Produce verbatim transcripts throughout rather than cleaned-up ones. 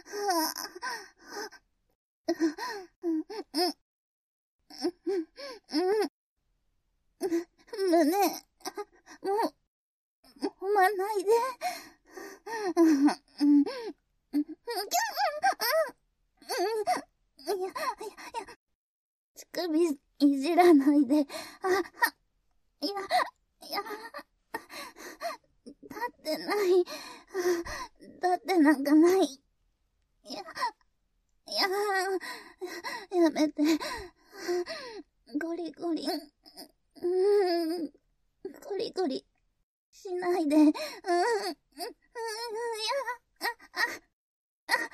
胸、もう、揉まないで。いや、いや、いや、乳首いじらないで。あ、は、いや、いや、立ってない。立ってなんかない。いや、いや、やめて。ゴリゴリ。うーん。ゴリゴリ。しないで。うーん。うーん。いや、あ、あ、あ、あ、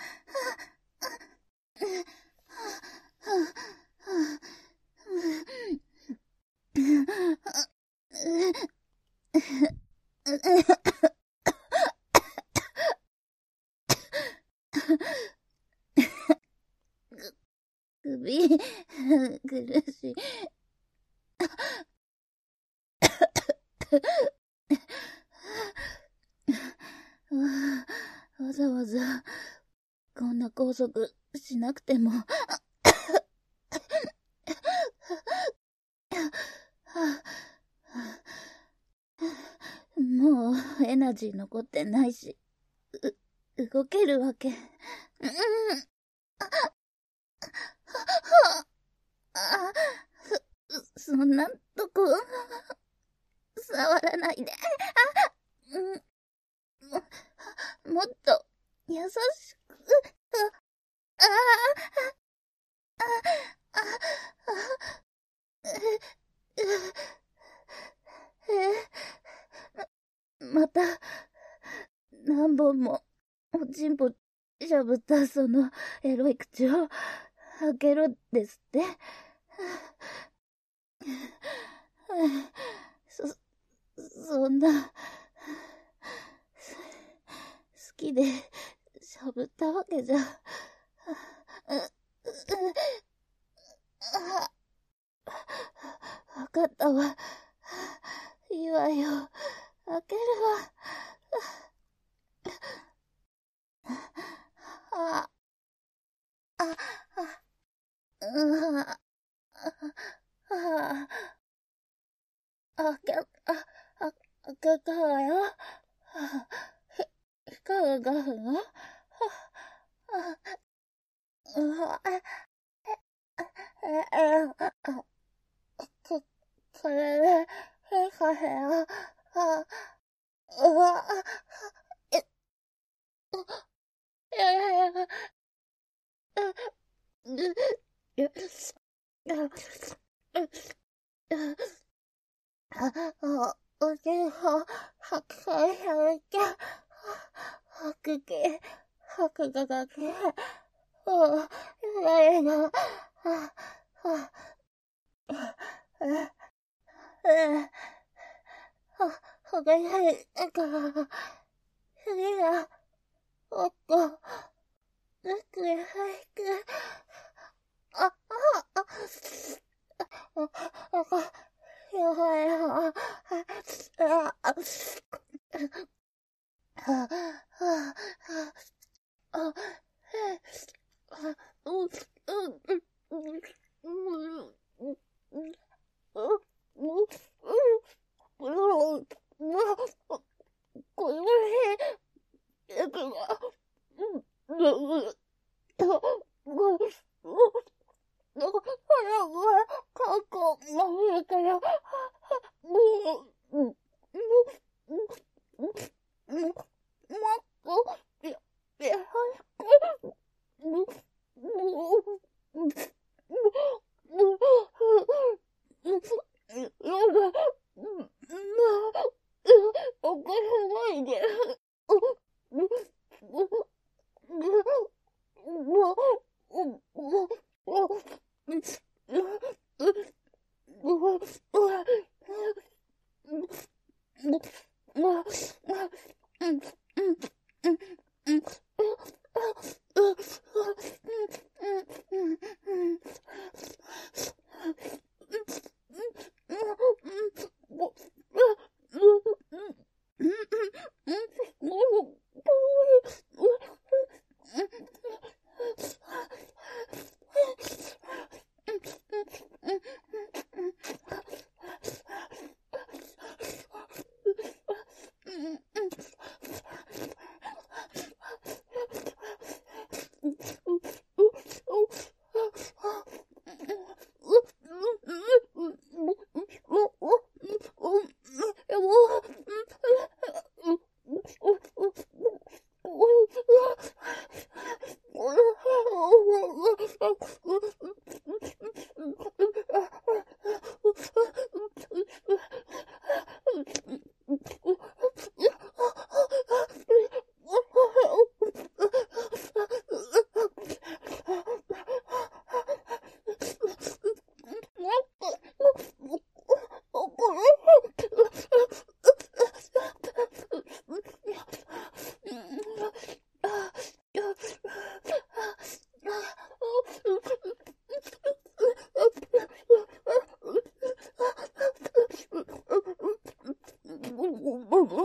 首、苦しい。わざわざ、こんな拘束しなくても。もうエナジー残ってないし、う、動けるわけ。うん。あ、そんなとこ、触らないで。あ、うん、も、もっと、優しく、あ、あ、あ、あ、あ、え、また、何本も、おちんぽ、しゃぶったその、エロい口を、開けろですって。そ、そんな、好きで、しゃぶったわけじゃ、わかったわ。いいわよ。開けるわ。あ、あ、あ、あ、あ、あ、け、あ、あ、開けたわよ。ひ、光るガスが、あ、あ、あ、え、え、あ、こ、これで、いいかしら。あ、うわ、え、いやいやいや、う、う、う、あ、あ、おじいは、はくさいされちゃ、はくけ、はくががけ、あ、いやいや、あ、あ、あ、あ、あ、ほがない、だから、次が、おっと、ぬくやはいく、あ、あ、あ、あ、あ、あ、やばいよ、あ、あ、あ、あ、あ、あ、あ、う、う、う、う、これだから、過去守るから、もう、もっと、や、や、もう、もう、やだ、おかしないで。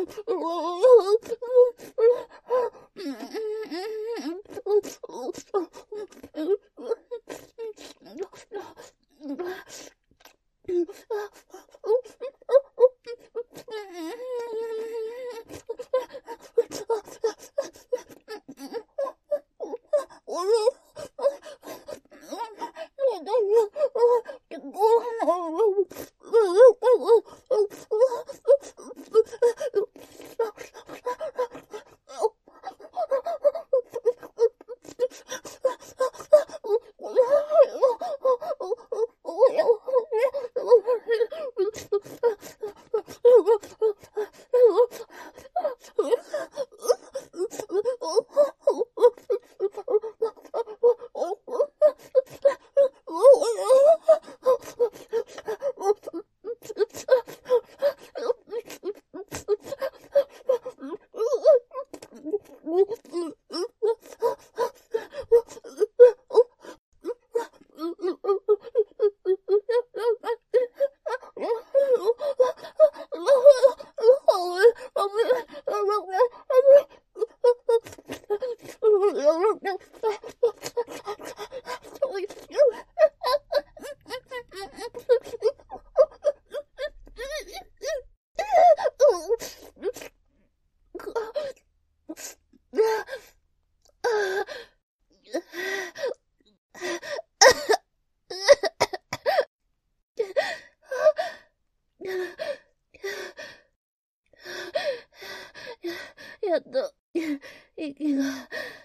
やっと、息が、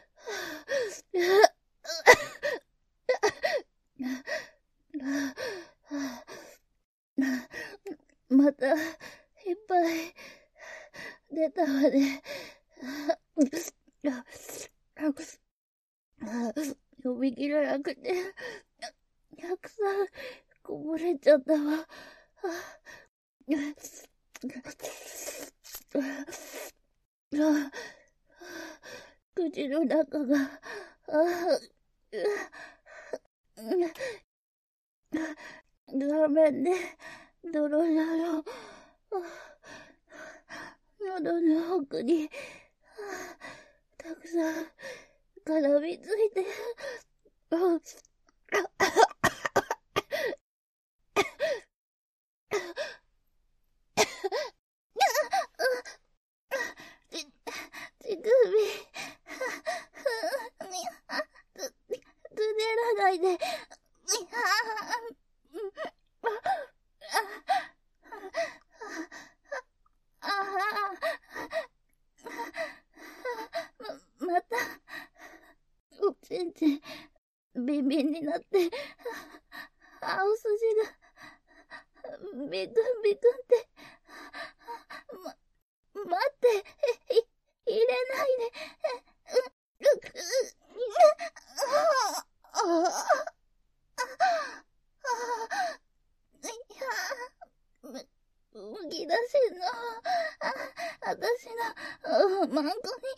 また、いっぱい、出たわね。呼び切らなくて、たくさんこぼれちゃったわ。口の中が、ごめんね、ドロドロ。喉の奥に、たくさん絡みついて、乳首、つねらないで、ま、また、おちんちん、ビンビンになって、青筋が、ビクンビクンって、ま、待って、い、入れないで、むき出しの、あ、あたしの、マンコに、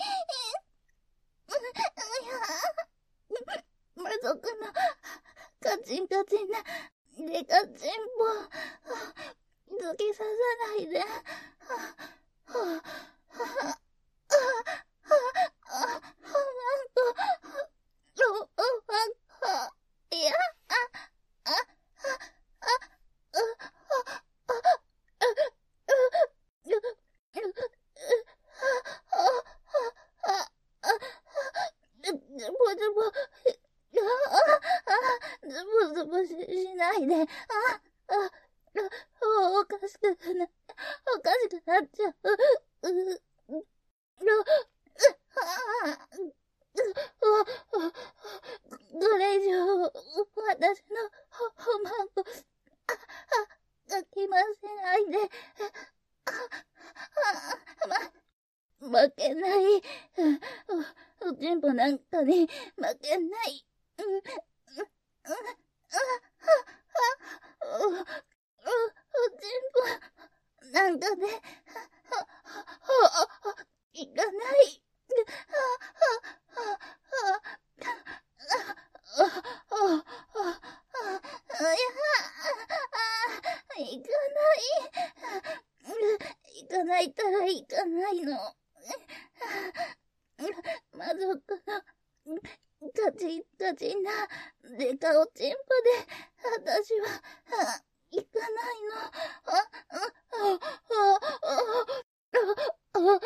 まぞくの、カチンカチンな、デカチンポ、突き刺さないで、いや、ズボズボしないで、あ、あ、おかしくな、おかしくなっちゃう。う、う、これ以上、私のほまんこ、かきませないで、ま、負けない。おちんぽなんかに負けない。おちんぽなんかで、いかない。いかない。いかないたらいかないの。魔族の、ガチンガチンな、デカオチンポで、私は、行かないの。あ、あ、あ、あ、あ、あ、あ、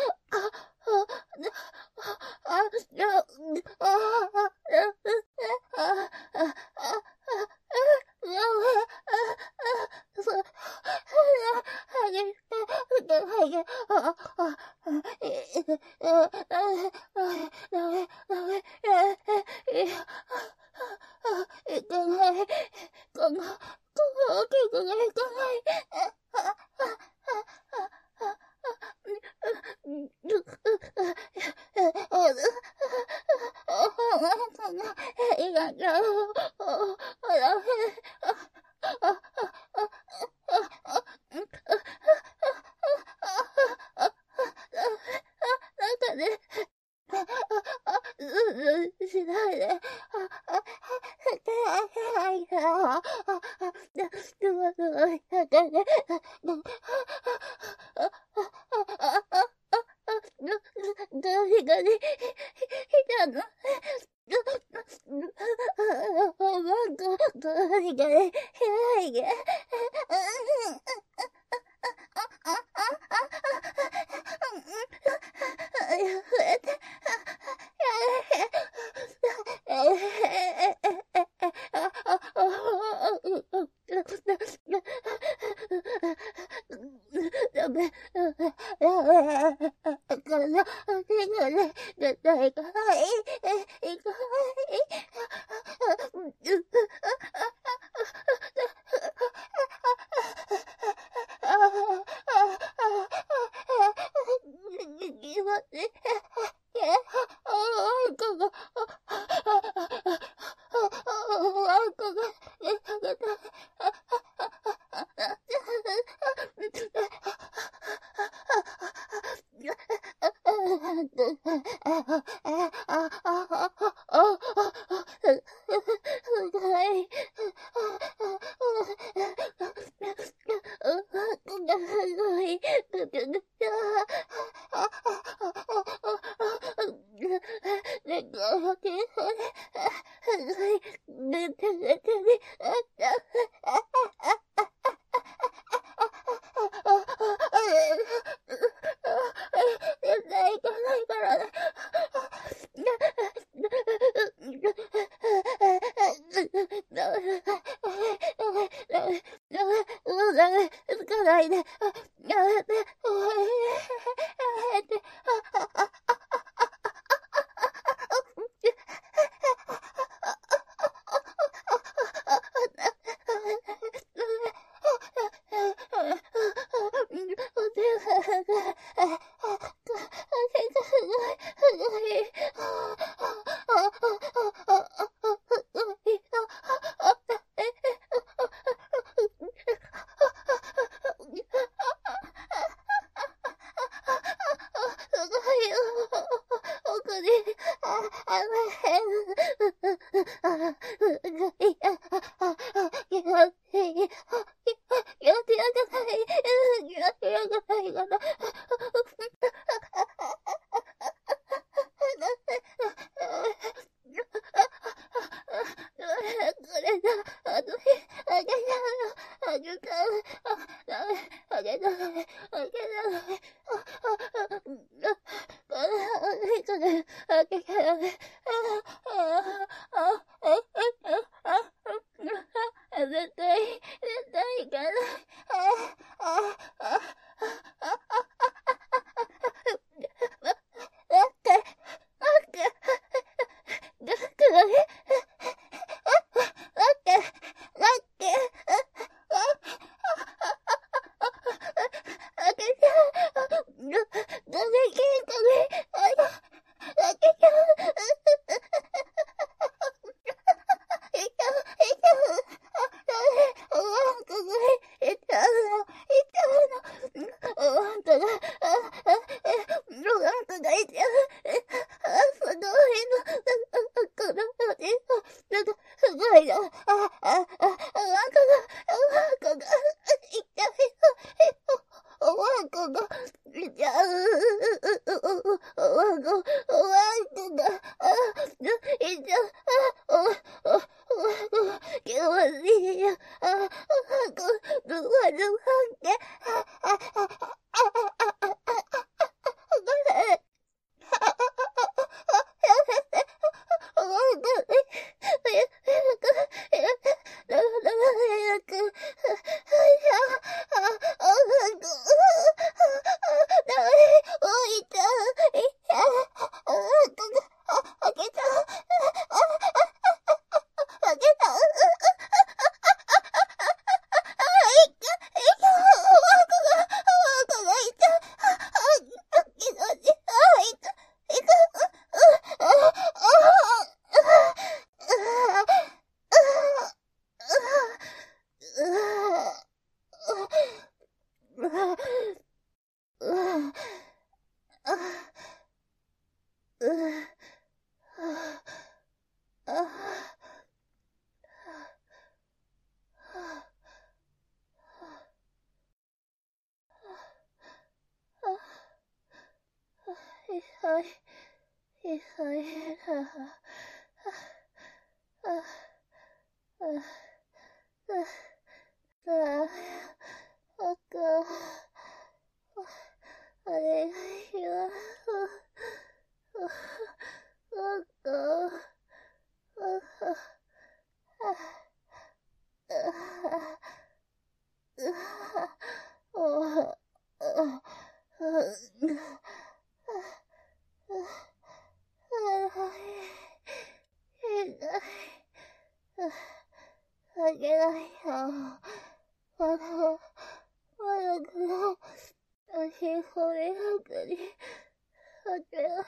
しないで。誰がね、いたの。なんか、誰がね、偉いね。ダメ。 痛い、痛い、はは、は、は、は、は、は、あかん。お願いします。あかん。あかん。あげないよ。まだ、まだくの、足骨中に、あげました。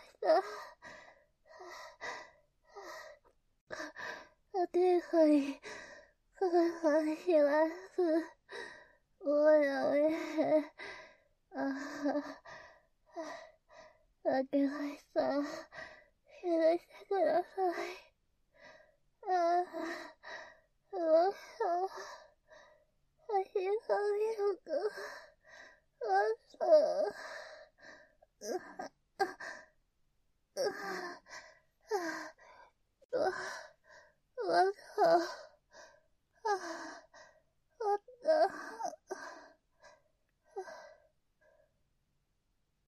お手紙、お願いします。もうダメ。ああ、あげました。許してください。ああ、もう、足が見るか。